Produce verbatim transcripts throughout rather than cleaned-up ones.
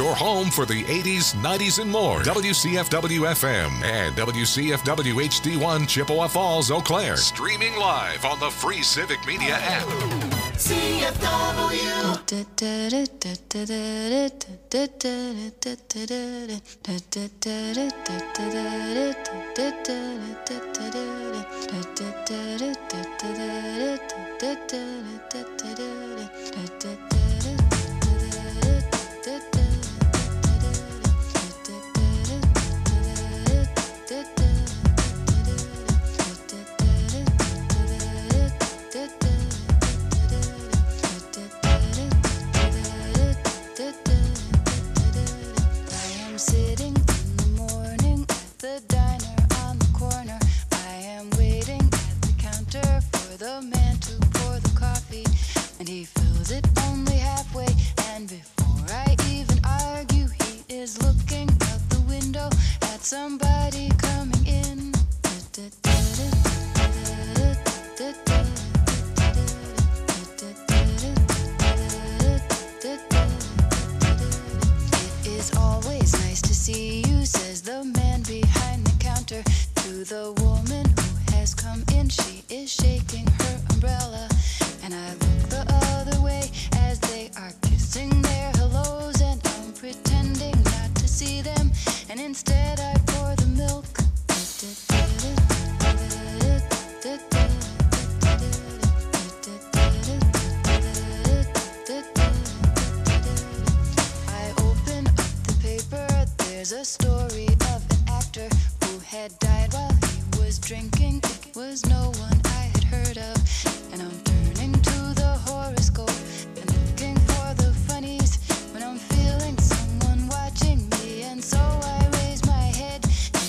your home for the eighties, nineties, and more. W C F W F M and W C F W H D one Chippewa Falls, Eau Claire. Streaming live on the free Civic Media app. C F W. Somebody coming in. It is always nice to see you, says the man behind the counter to the woman who has come in. She is shaking her umbrella, and I look the other way as they are kissing their hellos, and I'm pretending not to see them, and instead I pour the milk. I open up the paper, there's a story of an actor who had died while he was drinking. It was no one I had heard of, and I'm turning to the horoscope and looking for the funnies when I'm feeling someone watching me, and so I raise my head.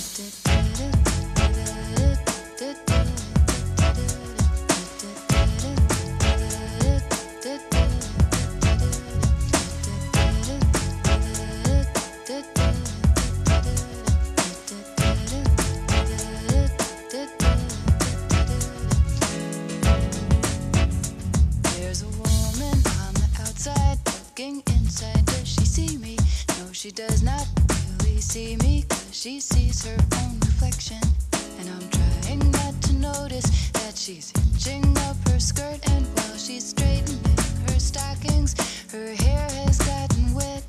There's a woman on the outside looking inside. Does she see me? No, she does not really see me, 'cause she sees her own reflection, and I'm trying not to notice that she's hitching up her skirt, and while she's straightening her stockings, her hair has gotten wet.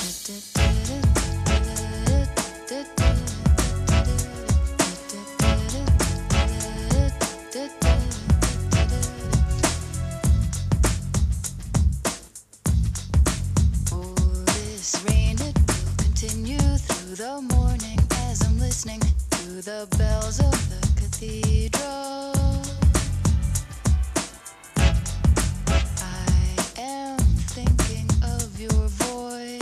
Oh, this rain, it will continue through the morning as I'm listening to the bells of the cathedral. I am thinking of your voice.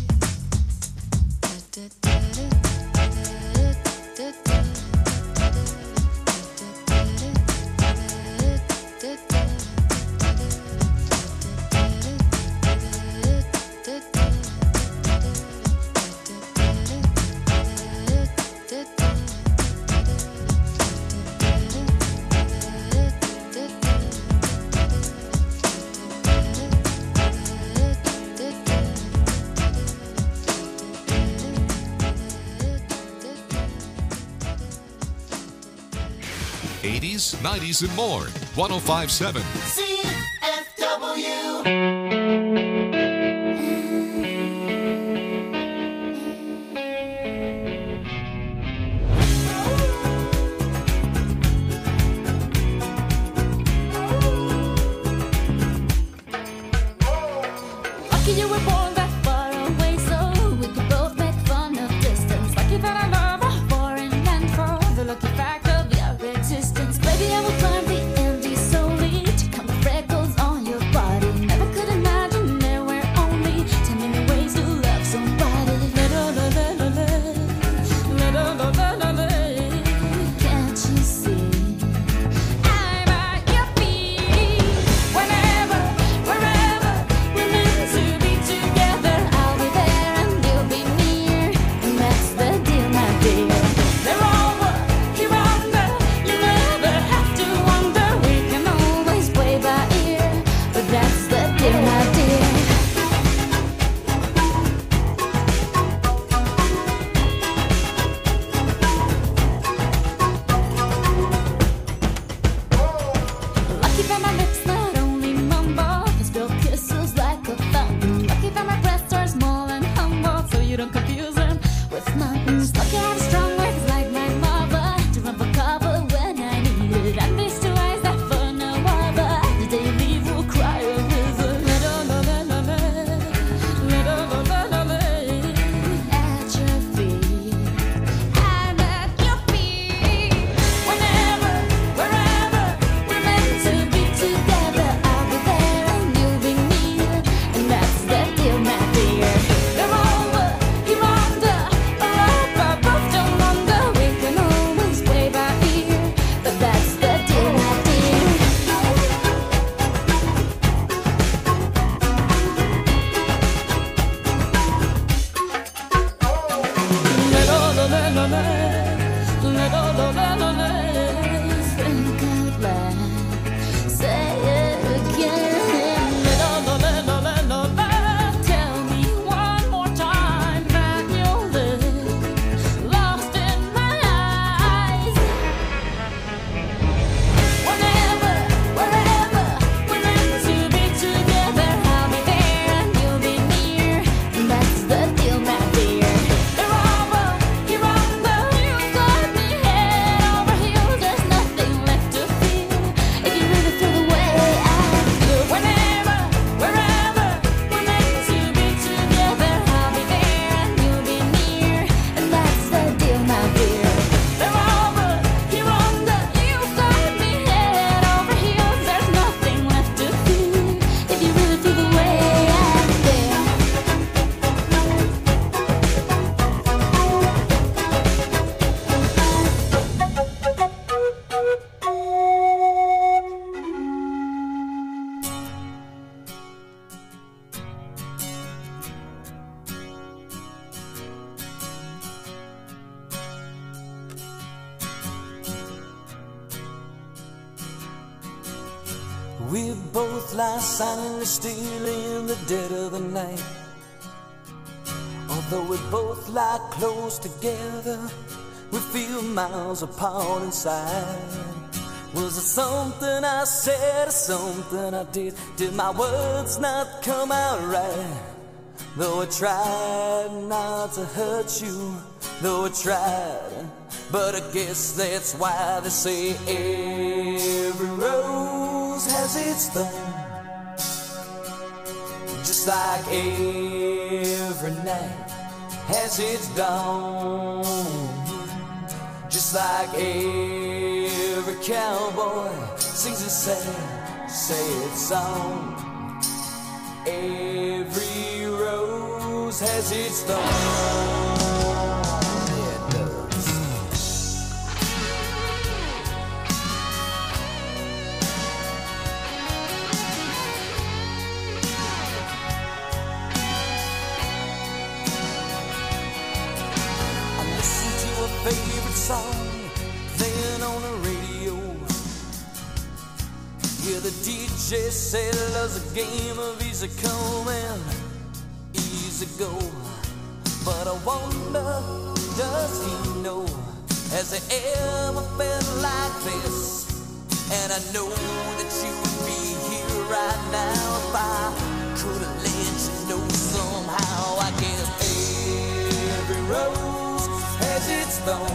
eighties, nineties, and more. one oh five point seven. C F W. Lucky you were born that far away, so we could both make fun of distance. Lucky that I love a foreign land for the lucky fact of your existence. Baby, I will climb the Andes solely to count the freckles on your body. Never could imagine there were only ten million ways to love somebody. La la la la la la la la la la la. Can't you see? I'm at your feet. Whenever, wherever we're meant to be together, I'll be there and you'll be near, and that's the deal, my dear. They're all what you're under. You never have to wonder. We both lie silently still in the dead of the night. Although we both lie close together, we feel miles apart inside. Was it something I said or something I did? Did my words not come out right? Though I tried not to hurt you, though I tried, but I guess that's why they say every rose has its thorn. Just like every night has its dawn. Just like every cowboy sings a sad, sad song. Every rose has its thorn. Favorite song playing on the radio. Yeah, the D J said love's a game of easy come and easy go. But I wonder, does he know? Has he ever felt like this? And I know that you would be here right now if I could have let you know somehow. I guess every rose has its thorn,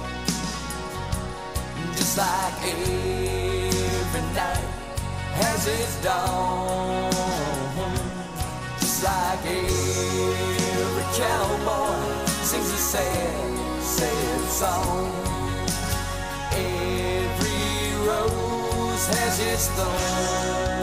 just like every night has its dawn. Just like every cowboy sings a sad, sad song. Every rose has its thorn.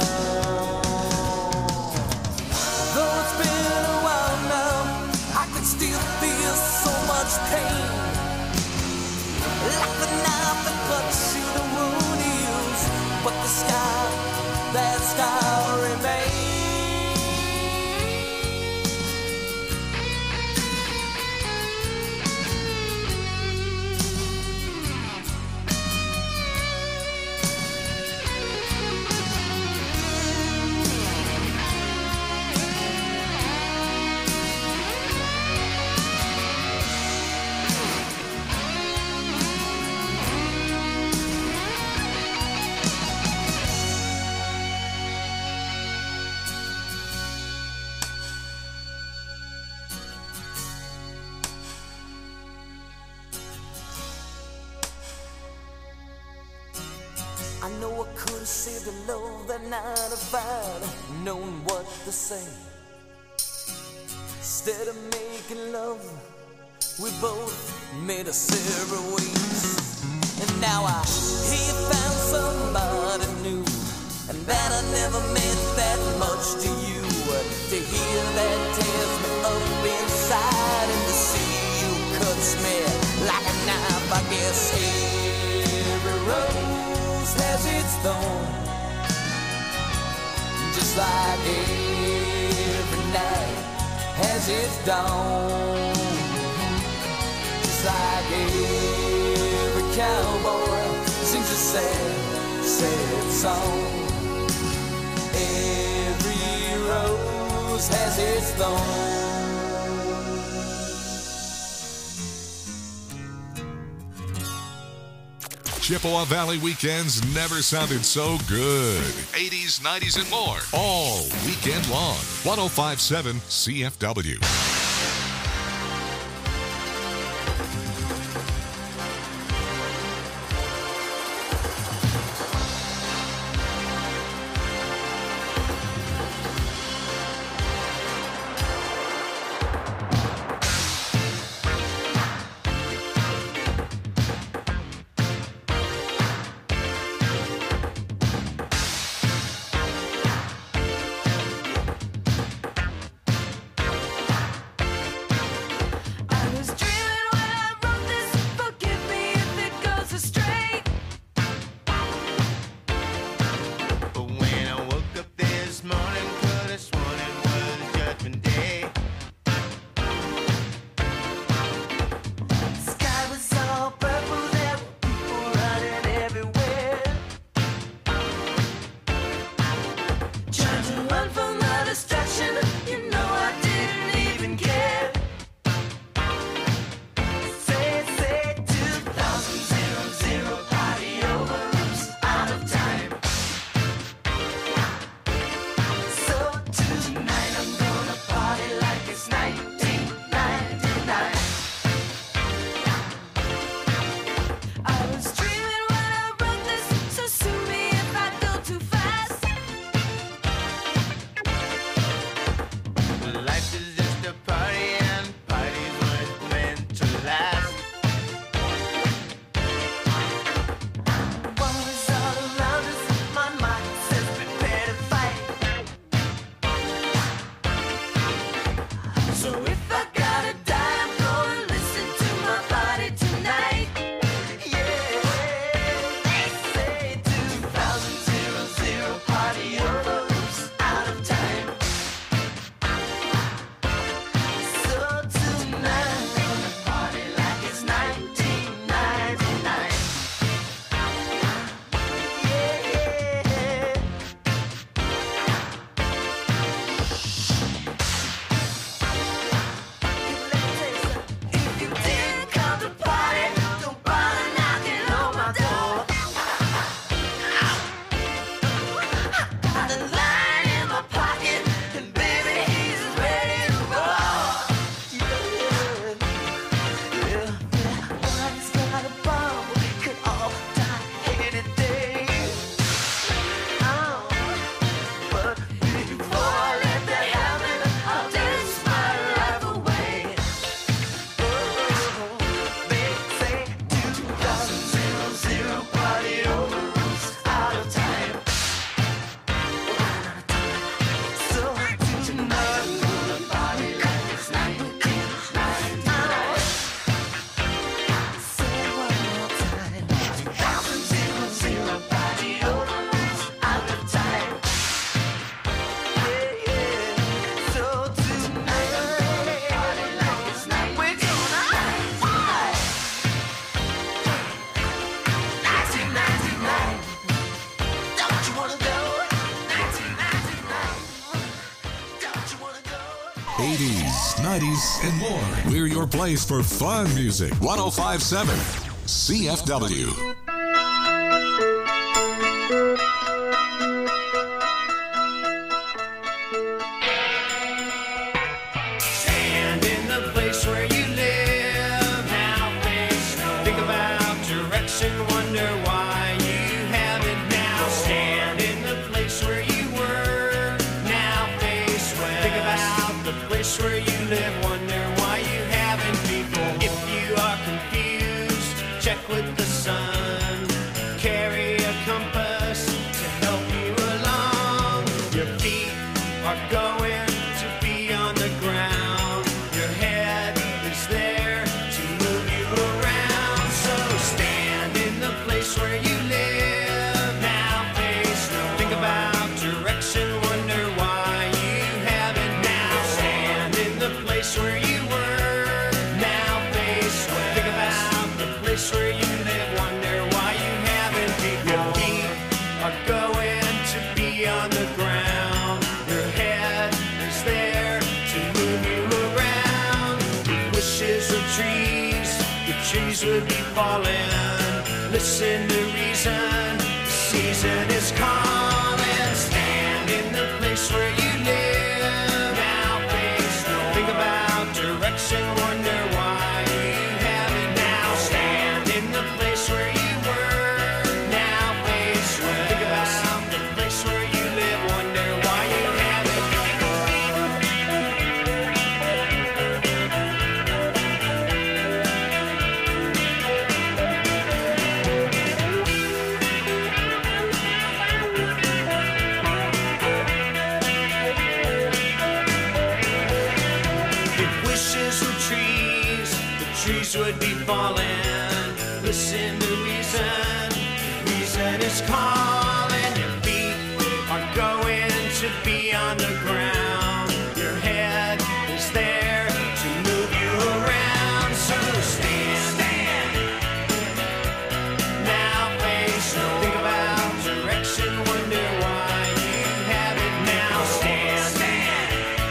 Though it's been a while now, I can still feel so much pain, like the knife that cuts you the wound heals, but the scar, that scar remains. I know I could have saved the love that night if I'd known what to say. Instead of making love, we both made us separate ways. And now I hear you found somebody new, and that I never meant that much to you. To hear that tears me up inside, and to see you cuts me like a knife. I guess every rose has its thorn, just like every night has its dawn. Just like every cowboy sings a sad, sad song. Every rose has its thorn. Chippewa Valley weekends never sounded so good. eighties, nineties, and more. All weekend long. one oh five point seven C F W. eighties, nineties, and more. We're your place for fun music. one oh five point seven C F W. Stand in the place where you live. Now face no. Think about direction. Wonder why you haven't now. Stand in the place where you were. Now face west. Think about the place where you live. Wonder why you haven't before. If you are confused, check with the sun. Carry a compass to help you along. Your feet are going to be on the ground. Your head is there to move you around. So stand in the place where you live. Now face no. Think about direction. Wonder why you haven't now. Stand in the place where you were. Now face west. Think about the place where you live. Wonder why you haven't before. Your feet are going to be on the ground. Your head is there to move you around. If wishes were trees, the trees would be falling. Listen to reason, the season is calling. Stand in the place where you live. Now face no. Think about direction. Wonder why you haven't now. Stand in the place where you were. Now face west. Think about the place where you live. Wonder why you haven't. If wishes were trees, the trees would be falling. Listen to reason, reason is calling. Your feet are going to be on the ground. Your head is there to move you around. So stand, stand. Now face no. Think about direction. Wonder why you haven't now. Stand, stand.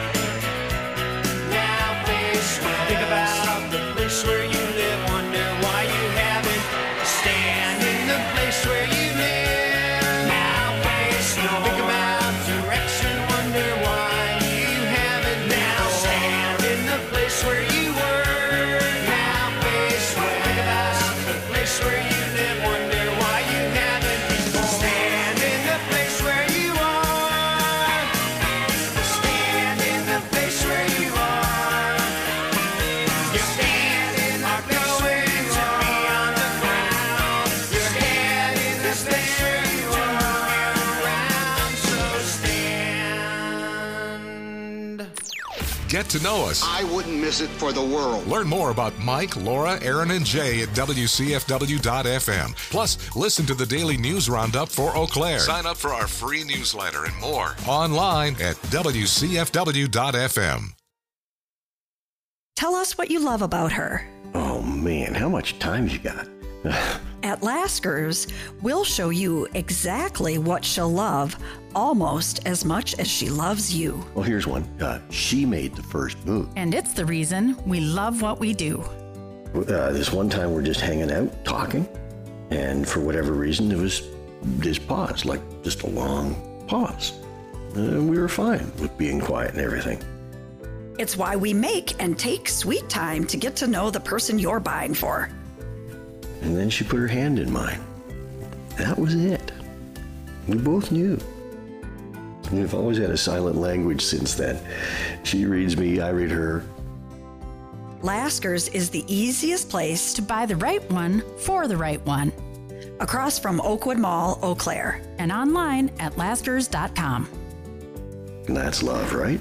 Now face west. Think about the place where you live. Wonder why you haven't. Stand in the place where you live. Now face no. Think about direction. Wonder why you haven't now. Stand in the place where you were. Now face west. Think about the place where you live. Wonder why you haven't before. Stand in the place where you are. Stand in the place where you are. Your feet are going to be on the ground. Your head is there to move you around. So stand. Get to know us. I wouldn't miss it for the world. Learn more about Mike, Laura, Aaron, and Jay at W C F W dot F M. Plus, listen to the daily news roundup for Eau Claire. Sign up for our free newsletter and more online at W C F W dot F M. Tell us what you love about her. Oh man, how much time you got? At Lasker's, we'll show you exactly what she'll love almost as much as she loves you. Well, here's one. Uh, she made the first move. And it's the reason we love what we do. Uh, this one time we're just hanging out, talking, and for whatever reason, there was this pause, like just a long pause. And we were fine with being quiet and everything. It's why we make and take sweet time to get to know the person you're buying for. And then she put her hand in mine. That was it. We both knew. We've always had a silent language since then. She reads me, I read her. Lasker's is the easiest place To buy the right one for the right one. across from Oakwood Mall, Eau Claire. And online at laskers dot com. And that's love, right?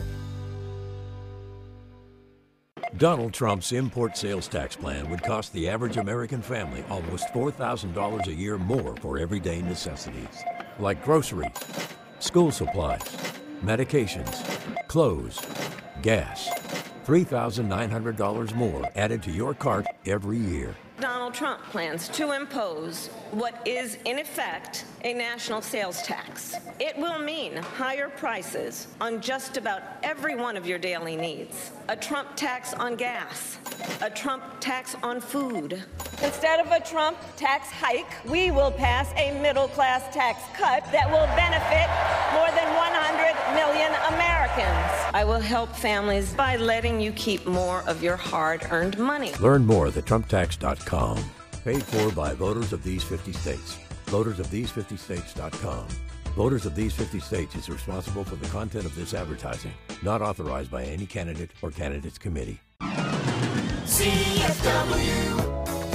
Donald Trump's import sales tax plan would cost the average American family almost four thousand dollars a year more for everyday necessities, like groceries, school supplies, medications, clothes, gas. three thousand nine hundred dollars more added to your cart every year. Donald Trump plans to impose what is, in effect, a national sales tax. It will mean higher prices on just about every one of your daily needs. A Trump tax on gas, a Trump tax on food. Instead of a Trump tax hike, we will pass a middle-class tax cut that will benefit more than one hundred million Americans. I will help families by letting you keep more of your hard-earned money. Learn more at trump tax dot com. Paid for by voters of these fifty states. voters of these fifty states dot com. Voters of these fifty states is responsible for the content of this advertising, not authorized by any candidate or candidates committee. C F W.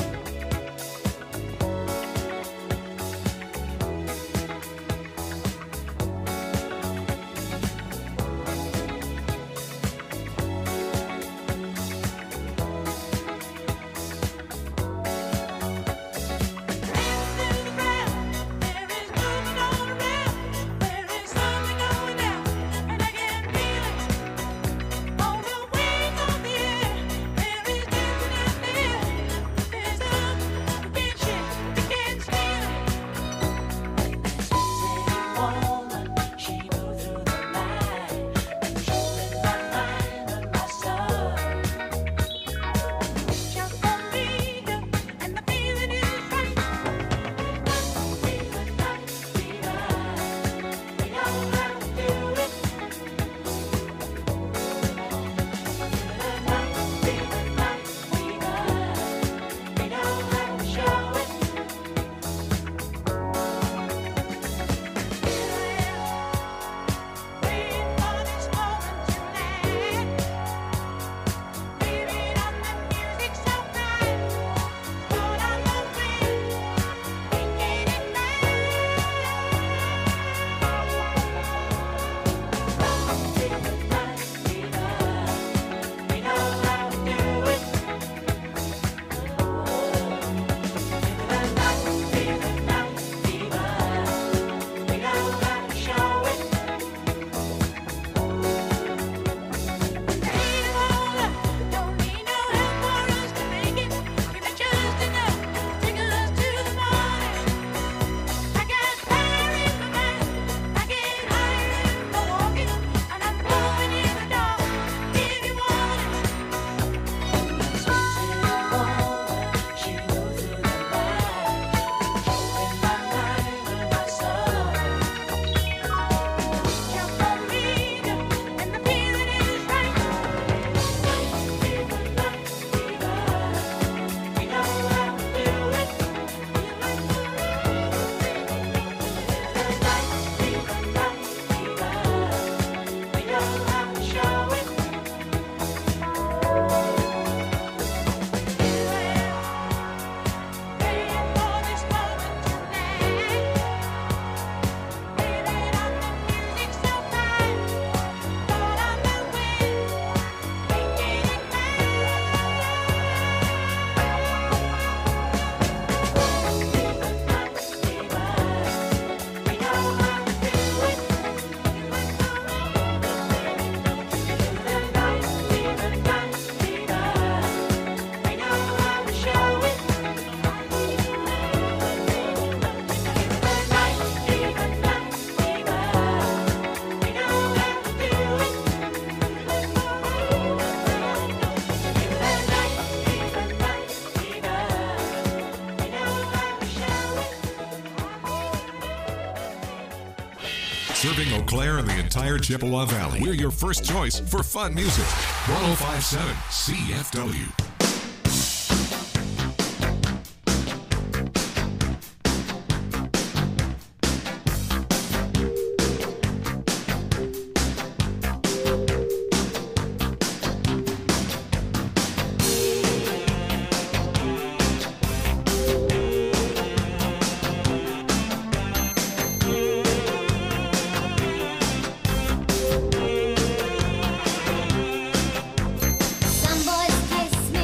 Serving Eau Claire and the entire Chippewa Valley. We're your first choice for fun music. one oh five point seven C F W. Some boys kiss me.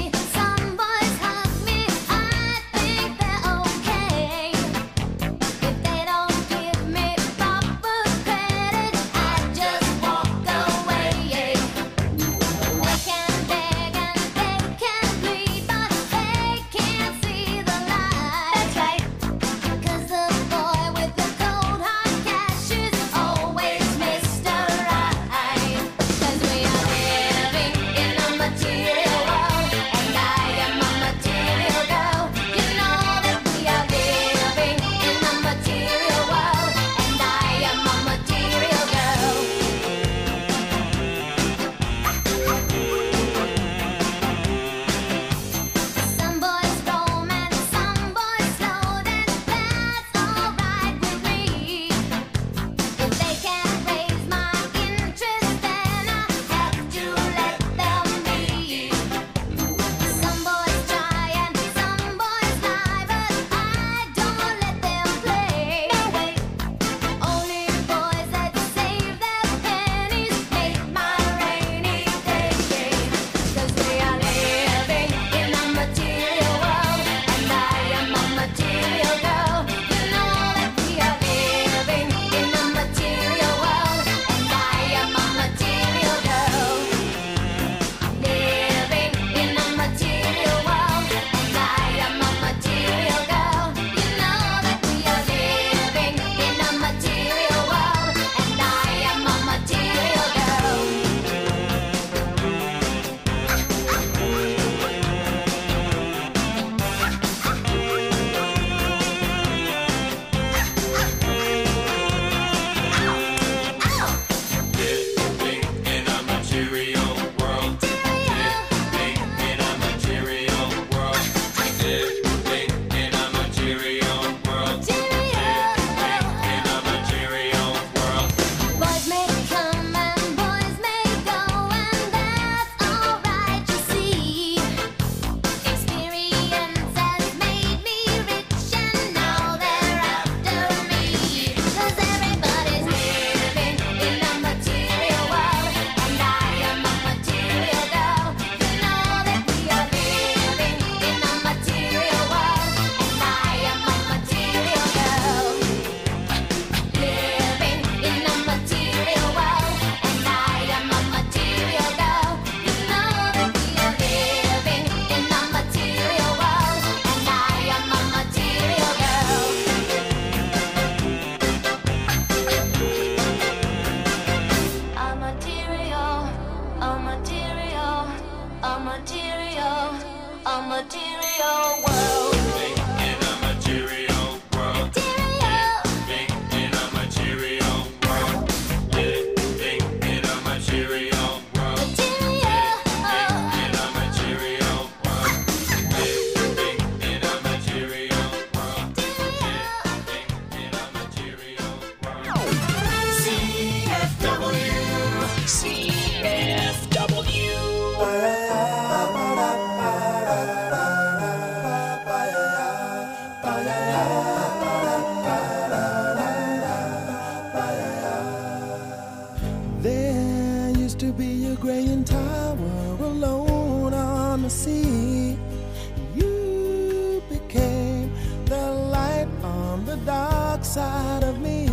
the graying tower alone on the sea. You became the light on the dark side of me.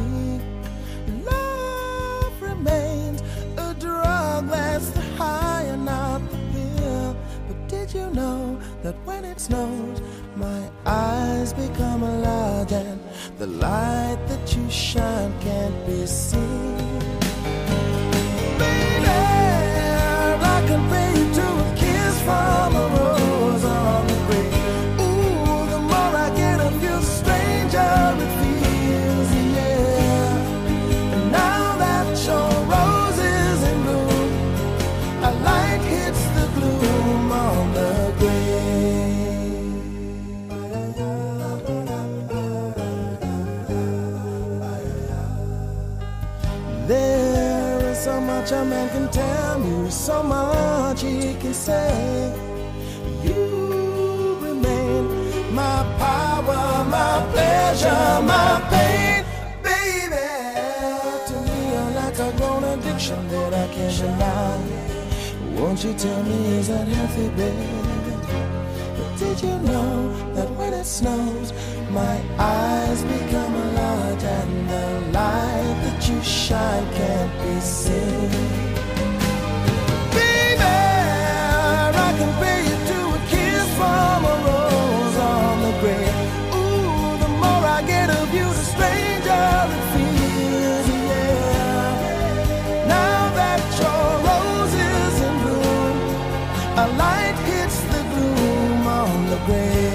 Love remains a drug that's the high and not the pill. But did you know that when it snows, my eyes become large and the light that you shine can't be seen? Baby, I compare you to a kiss from a rose on the grave. Ooh, the more I get of you, the stranger it feels, yeah. And now that your rose is in bloom, a light hits the gloom on the grave. There is so much a man can tell you, so much he can say. You remain my power, my pleasure, my pain, baby. To me, you're like a grown addiction that I can't deny. Won't you tell me, is that healthy, baby? But did you know that when it snows, my eyes become large and the light that you shine can't be seen? Baby, I compare you to a kiss from a rose on the grave. Ooh, the more I get of you, the stranger it feels, yeah. Now that your rose is in bloom, a light hits the gloom on the grave.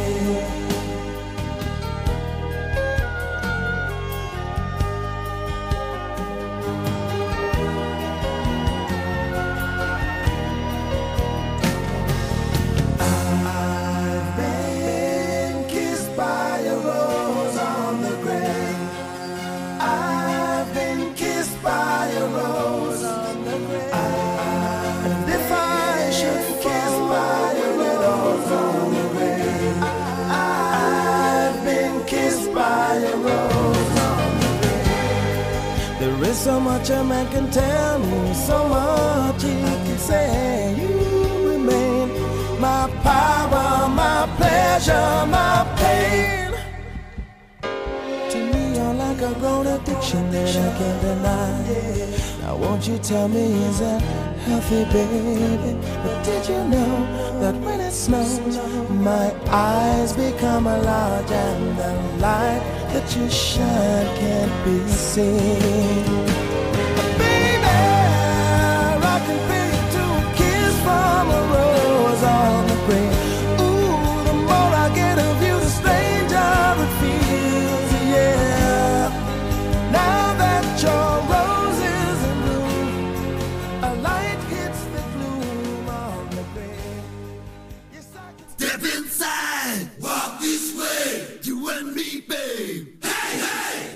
There is so much a man can tell me, so much he can say. You remain my power, my pleasure, my pain. To me, you're like a grown addiction that I can't deny. Now won't you tell me, is that healthy, baby? But did you know that when it snows, my eyes become large and the light that you shine can't be seen? Baby, I compare you to a kiss from a rose on the grave. Ooh, the more I get of you, the stranger it feels, yeah. Now that your rose is in bloom, a light hits the gloom on the grave. Yes, I can step inside, walk this way, you and me, babe. Hey, hey!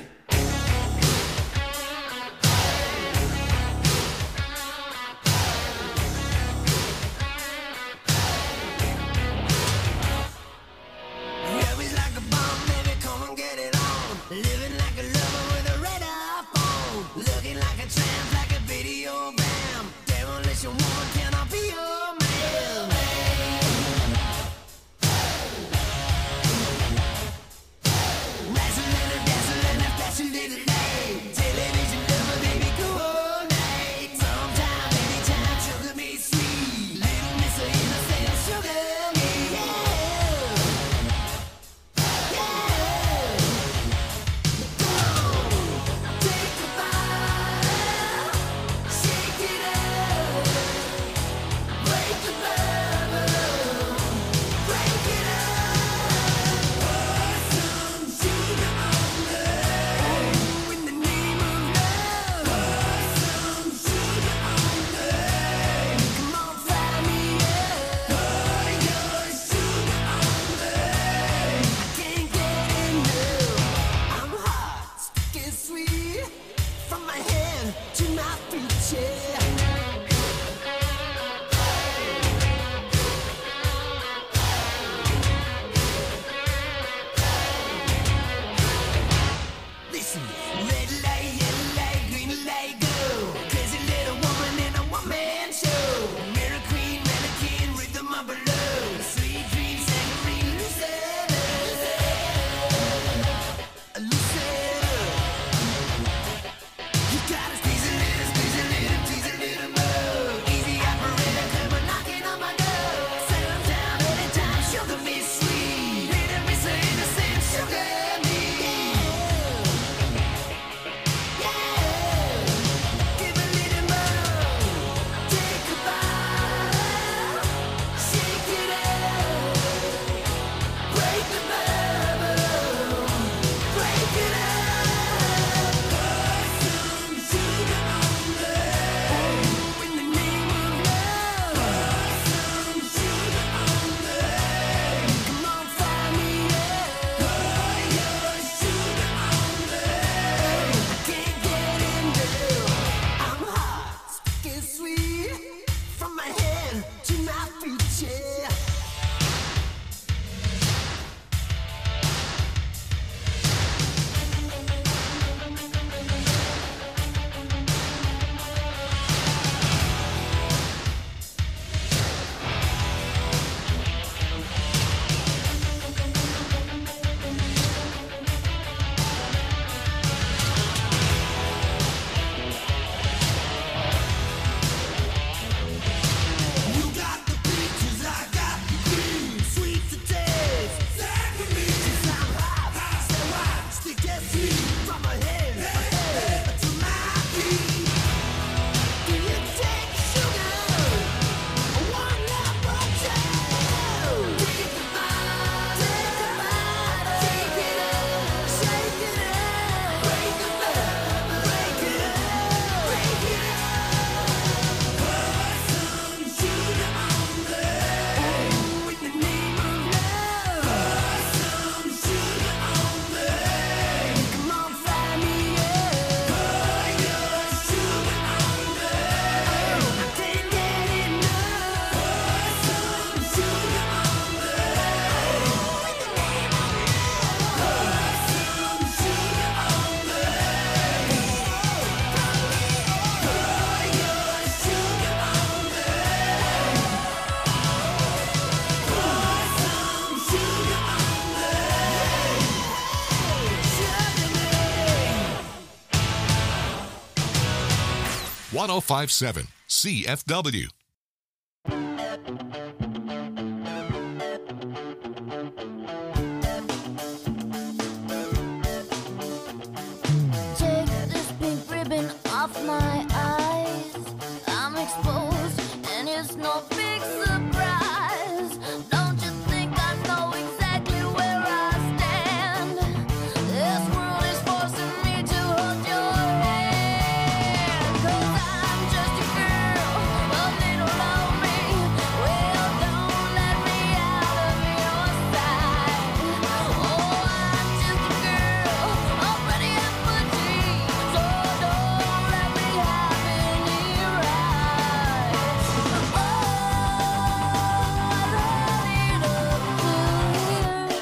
Yeah, we like a bomb, baby, come and get it on. Living like a lover with a radar phone. Looking like a tramp, like a video bam. Demolition woman, can I be your man? Wrestling and dancing and a flashing little light. Television lover, baby, cool all night. Sometime, anytime, sugar me sweet. Little miss of innocent, sugar me, yeah. Yeah. Come on, take a bite, shake it up, break the bubble, break it up. Pour some sugar on me. Oh, in the name of love. Pour some sugar on me. Come on, fire me up. Pour your sugar on me. I can't get enough. I'm hot, sticky sweet, from my head to my feet, yeah. Listen, red light, yellow light, green light, go. Crazy little woman in a woman. one oh five point seven C F W. Take this pink ribbon off my eyes. I'm exposed, and it's no big surprise. Don't you think I know exactly where I stand? This world is forcing me to hold your hand. 'Cause I'm just a girl, a little lonely. Well, don't let me out of your sight. Oh, I'm just a girl, already at my dreams. So don't let me have any rights. Oh, I need up to here.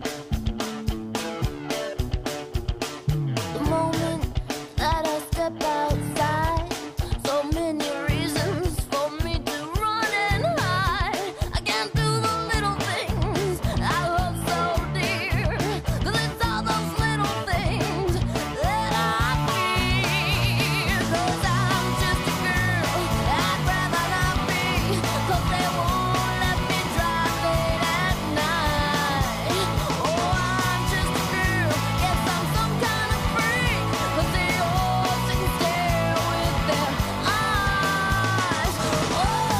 The moment that I step outside, so many reasons for me to run and hide. I can't do the little things I hold so dear, 'cause it's all those little things that I fear. 'Cause I'm just a girl, I'd rather not be, 'cause they won't let me drive late at night. Oh, I'm just a girl, guess I'm some kind of freak, 'cause they all sit and stare with their eyes. Oh,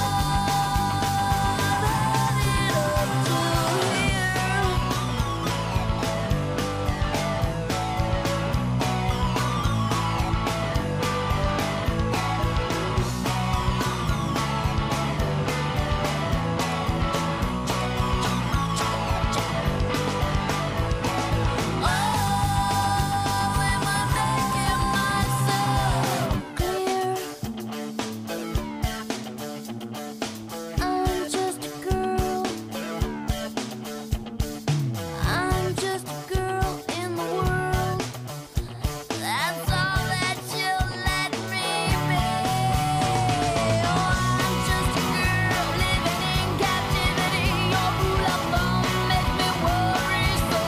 that it up to here. Oh, am I making myself clear? I'm just a girl. I'm just a girl in the world. That's all that you'll let me be. Oh, I'm just a girl living in captivity. Your rule of thumb makes me worry so.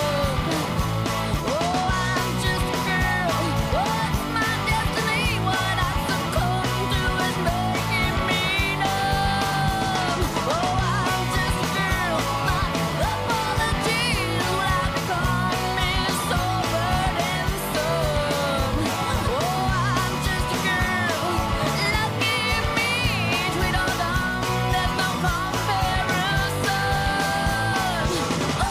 Oh, I'm just a girl. What's my destiny? What I succumb to is making me numb. Oh, I'm just a girl. My apologies will have become me so burdensome. Oh, I'm just a girl. Lucky me, sweet or dumb, there's no comparison. Oh,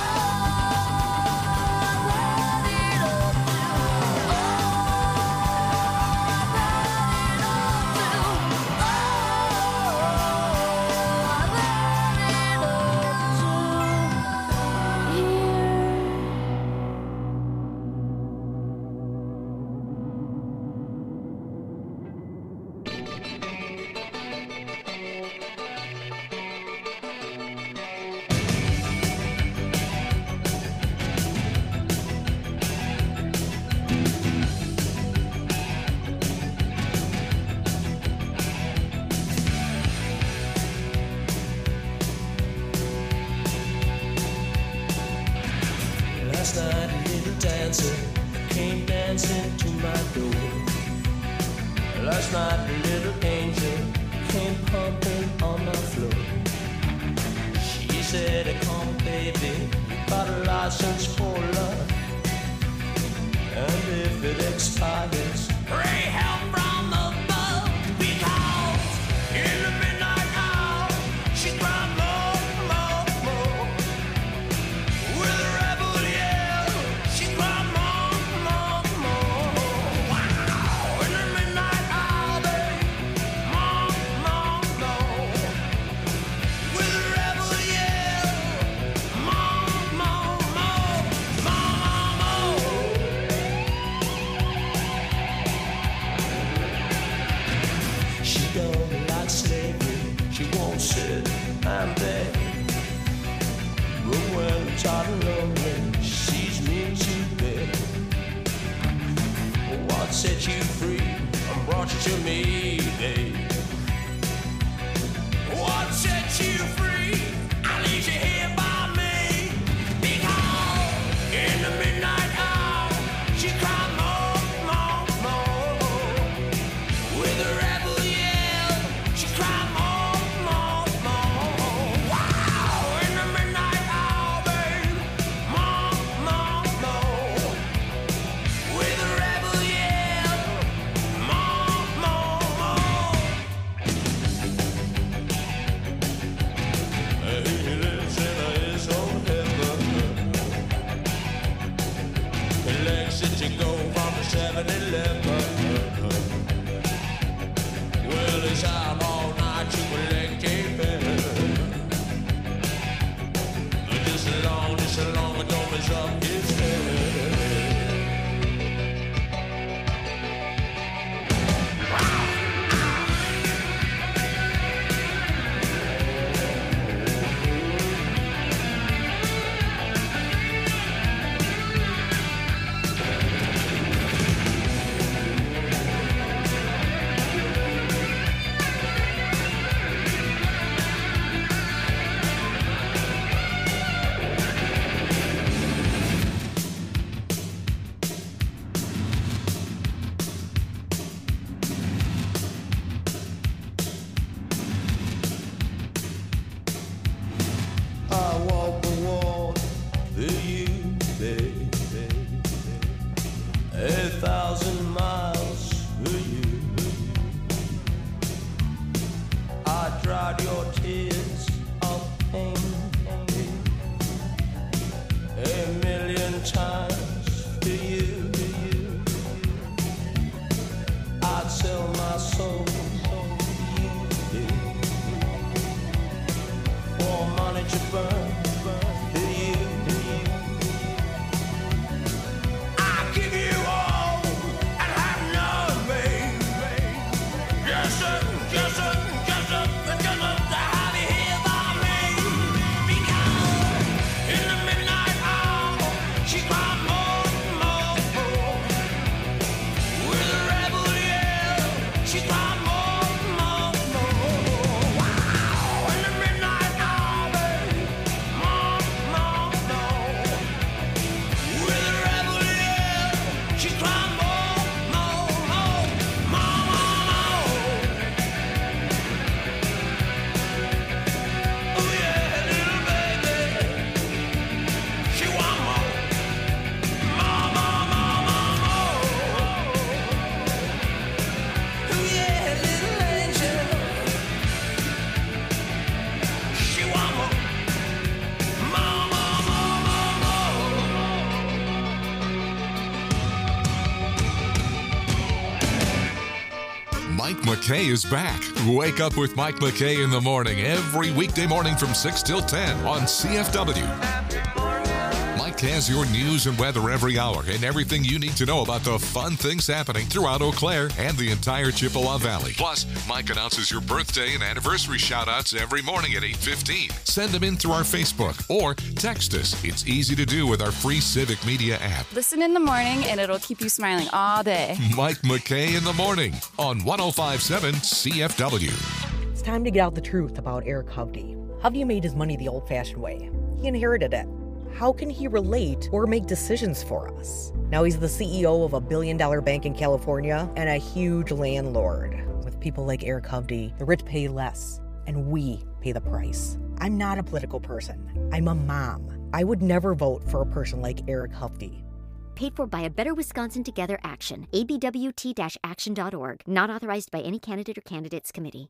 Last night a little dancer came dancing to my door. Last night a little angel came pumping on my floor. She said, come baby, you got a license for love, and if it expires, pray help from above. Because in the midnight hour she cried more, more, more. With a rebel yell, she cried more, more, more. Wow! In the midnight hour, babe, more, more, more. With a rebel yell, more, more, more, more, more. She don't like slavery, she won't sit and beg. But when I'm tired and lonely, she sees me too big. What set you free and brought you to me, babe? What set you free and leaves you here by me? Because in the midnight hour, she cried more, more, more. With her leper. Well, he's out all night to collect a fare. Just as long, just as long as don't mess up his head. Mike McKay is back. Wake up with Mike McKay in the morning every weekday morning from six till ten on C F W. Mike has your news and weather every hour and everything you need to know about the fun things happening throughout Eau Claire and the entire Chippewa Valley. Plus, Mike announces your birthday and anniversary shout-outs every morning at eight fifteen. Send them in through our Facebook or text us. It's easy to do with our free Civic Media app. Listen in the morning and it'll keep you smiling all day. Mike McKay in the morning on one oh five point seven C F W. It's time to get out the truth about Eric Hovde. Hovde made his money the old-fashioned way. He inherited it. How can he relate or make decisions for us? Now he's the C E O of a billion-dollar bank in California and a huge landlord. With people like Eric Hovde, the rich pay less, and we pay the price. I'm not a political person. I'm a mom. I would never vote for a person like Eric Hovde. Paid for by a Better Wisconsin Together Action. A B W T action dot org. Not authorized by any candidate or candidates committee.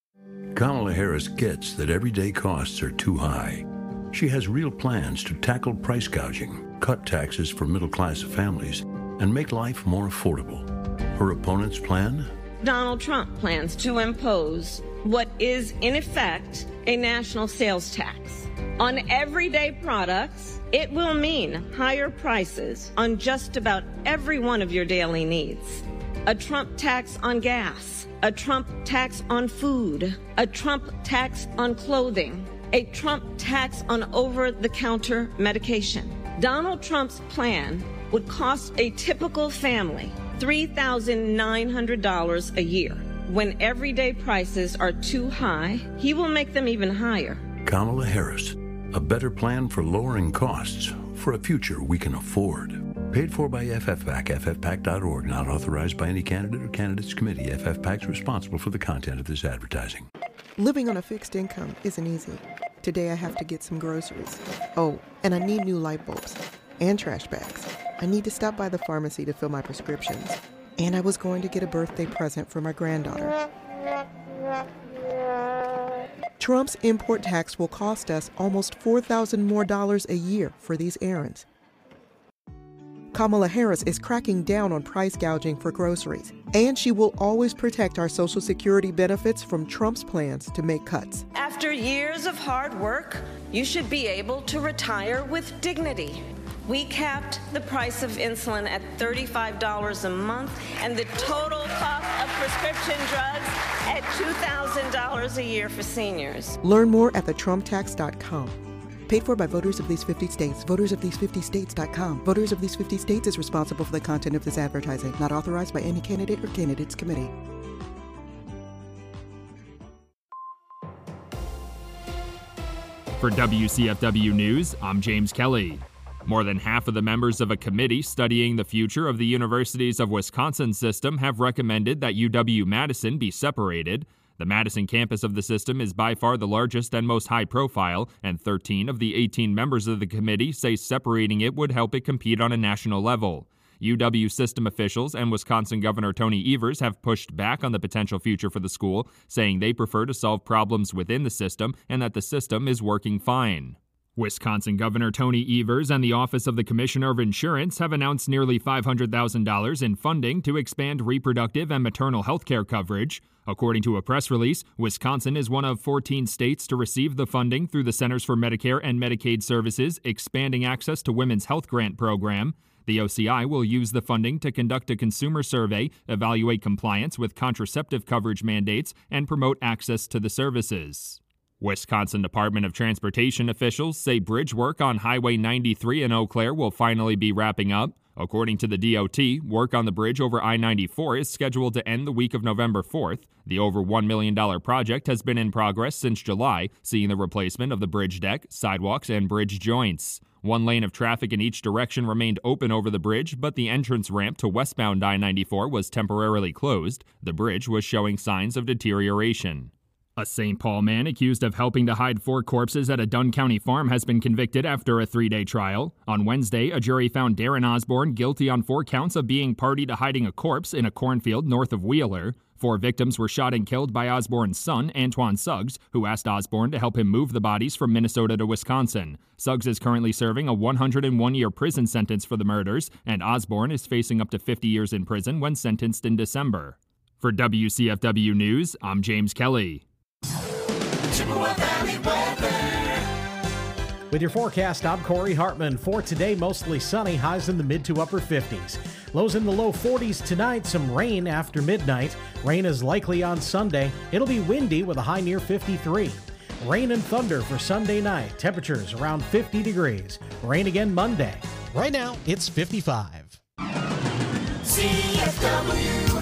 Kamala Harris gets that everyday costs are too high. She has real plans to tackle price gouging, cut taxes for middle-class families, and make life more affordable. Her opponent's plan? Donald Trump plans to impose what is, in effect, a national sales tax. On everyday products, it will mean higher prices on just about every one of your daily needs. A Trump tax on gas, a Trump tax on food, a Trump tax on clothing, a Trump tax on over-the-counter medication. Donald Trump's plan would cost a typical family three thousand nine hundred dollars a year. When everyday prices are too high, he will make them even higher. Kamala Harris, a better plan for lowering costs for a future we can afford. Paid for by F F PAC, F F PAC dot org, not authorized by any candidate or candidates committee. F F PAC is responsible for the content of this advertising. Living on a fixed income isn't easy. Today I have to get some groceries. Oh, and I need new light bulbs and trash bags. I need to stop by the pharmacy to fill my prescriptions. And I was going to get a birthday present for my granddaughter. Trump's import tax will cost us almost four thousand dollars more dollars a year for these errands. Kamala Harris is cracking down on price gouging for groceries, and she will always protect our Social Security benefits from Trump's plans to make cuts. After years of hard work, you should be able to retire with dignity. We capped the price of insulin at thirty-five dollars a month and the total cost of prescription drugs at two thousand dollars a year for seniors. Learn more at the trump tax dot com. Paid for by voters of these fifty states. voters of these fifty states dot com. Voters of these fifty states is responsible for the content of this advertising. Not authorized by any candidate or candidates committee. For W C F W News, I'm James Kelly. More than half of the members of a committee studying the future of the Universities of Wisconsin system have recommended that U W-Madison be separated. The Madison campus of the system is by far the largest and most high-profile, and thirteen of the eighteen members of the committee say separating it would help it compete on a national level. U W system officials and Wisconsin Governor Tony Evers have pushed back on the potential future for the school, saying they prefer to solve problems within the system and that the system is working fine. Wisconsin Governor Tony Evers and the Office of the Commissioner of Insurance have announced nearly five hundred thousand dollars in funding to expand reproductive and maternal health care coverage. According to a press release, Wisconsin is one of fourteen states to receive the funding through the Centers for Medicare and Medicaid Services Expanding Access to Women's Health Grant program. The O C I will use the funding to conduct a consumer survey, evaluate compliance with contraceptive coverage mandates, and promote access to the services. Wisconsin Department of Transportation officials say bridge work on Highway ninety-three in Eau Claire will finally be wrapping up. According to the D O T, work on the bridge over I ninety-four is scheduled to end the week of November fourth. The over one million dollars project has been in progress since July, seeing the replacement of the bridge deck, sidewalks, and bridge joints. One lane of traffic in each direction remained open over the bridge, but the entrance ramp to westbound I ninety-four was temporarily closed. The bridge was showing signs of deterioration. A Saint Paul man accused of helping to hide four corpses at a Dunn County farm has been convicted after a three-day trial. On Wednesday, a jury found Darren Osborne guilty on four counts of being party to hiding a corpse in a cornfield north of Wheeler. Four victims were shot and killed by Osborne's son, Antoine Suggs, who asked Osborne to help him move the bodies from Minnesota to Wisconsin. Suggs is currently serving a one hundred one year prison sentence for the murders, and Osborne is facing up to fifty years in prison when sentenced in December. For W C F W News, I'm James Kelly. Chippewa Valley weather. With your forecast, I'm Corey Hartman. For today, mostly sunny, highs in the mid to upper fifties. Lows in the low forties tonight, some rain after midnight. Rain is likely on Sunday. It'll be windy with a high near fifty-three. Rain and thunder for Sunday night. Temperatures around fifty degrees. Rain again Monday. Right now, it's fifty-five. C F W.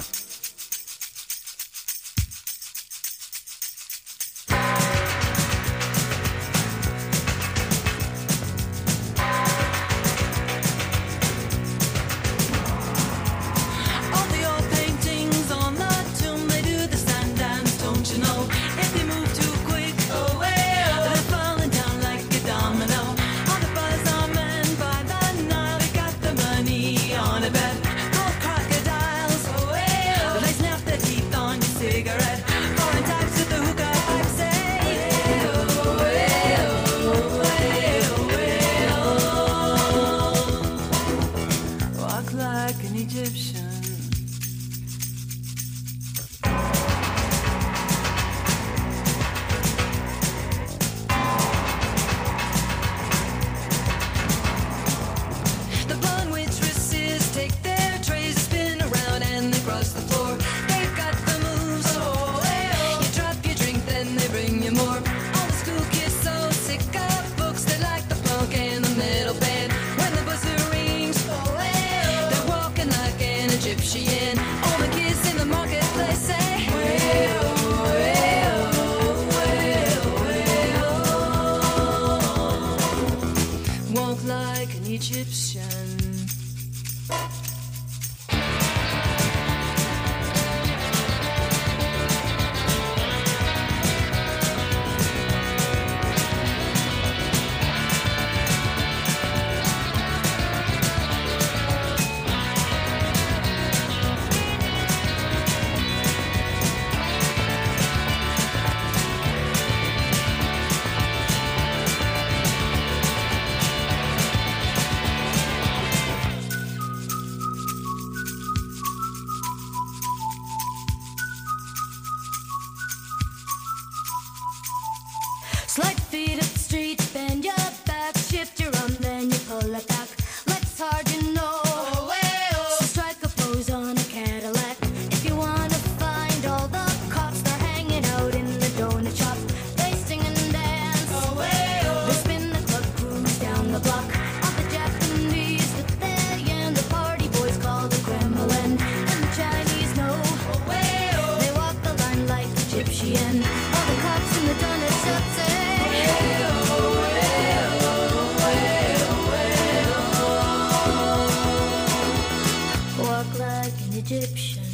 an Egyptian.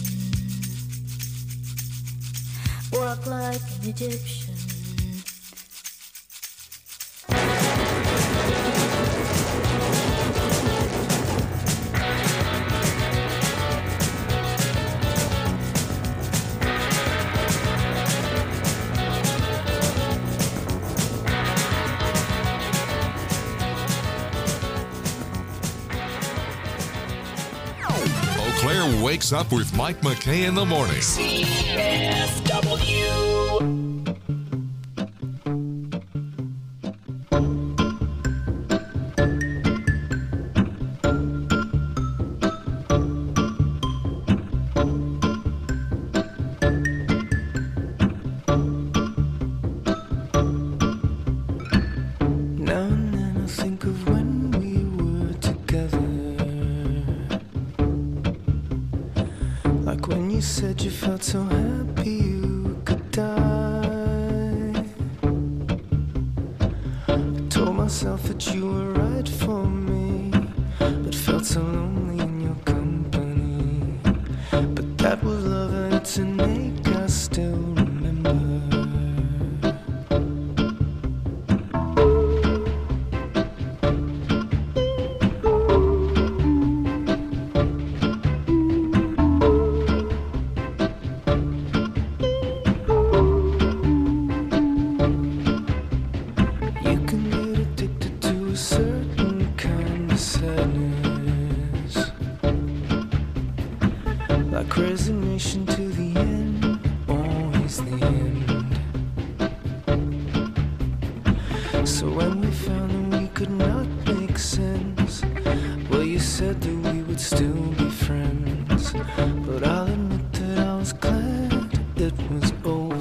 Walk like an Egyptian. Eau Claire wakes up with Mike McKay in the morning. C F W. Now and then I think of when we were together. Like when you said you felt so happy you could die. I told myself that you were right for me, but felt so lonely in your company. But that was love and it's an ache I still remember. You can get addicted to a certain kind of sadness, like resignation to the end, always the end. So when we found that we could not make sense, well, you said that we would still be friends. But I'll admit that I was glad it was over.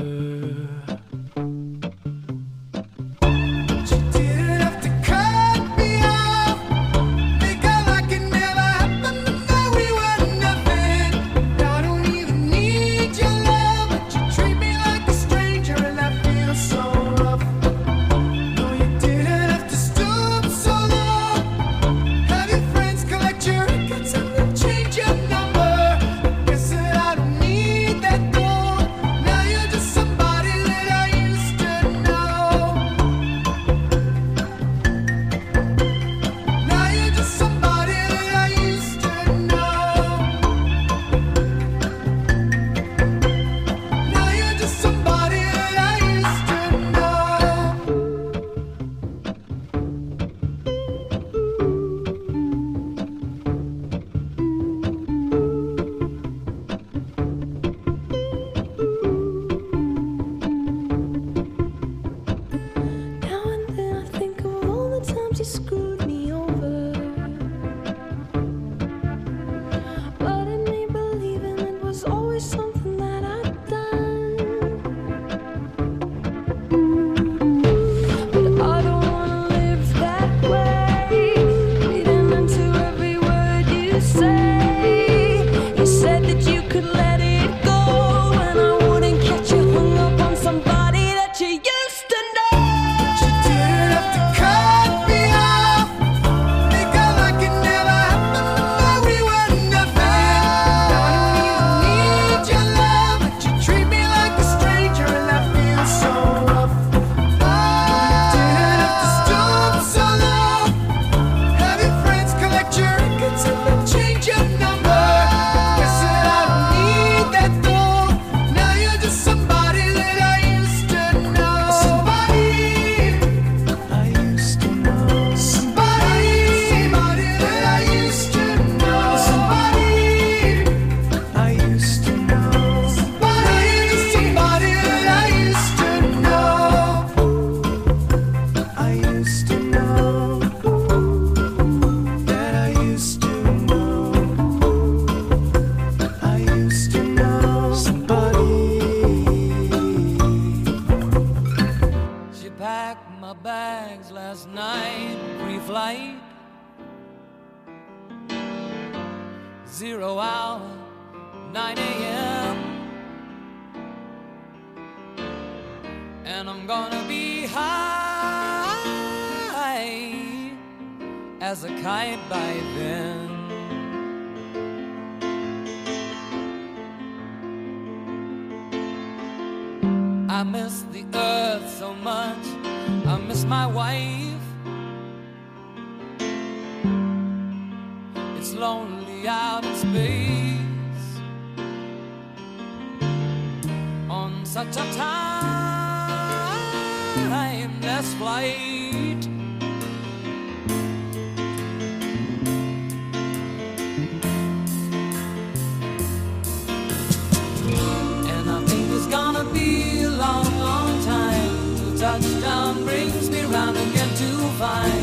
Didn't have to cut me off, make out like it never happened, and that we were nothing. Now I don't even need your love, but you treat me like a stranger, and I feel so rough. No, you didn't have to stoop so low. Have your friends collect your records and then change your number. Guess that I don't need that though. Now you're just somebody that I used to know. Now you're just somebody that I used to know. Now you're just somebody that I used to know. Now and then I think of all the times you screwed me over, but in me believing it was always something that I'd done. But I don't wanna live that way, reading into every word you say. You said that you could let it go, and I wouldn't catch you hung up on somebody that you used to know. You didn't have to cut me off, make out like it never happened, and that we were nothing. Now I don't even need your love, but you treat me like a stranger, and I feel so rough. You didn't have to stoop so low, have your friends collect your records and then change your number. Guess that I don't need that though. Now you're just somebody that I used to know. Somebody I used to know. Somebody, somebody that I used to know. Somebody I used to know. Somebody, just somebody that I used to know. I used to know. That I used to know. I used to know somebody. She packed my bags last night, pre-flight. Zero hour, nine a.m. And I'm gonna be high as a kite by then. I miss the earth so much. I miss my wife. It's lonely out in space on such a timeless flight. And I think it's gonna be a long, long time till touchdown brings me round again to find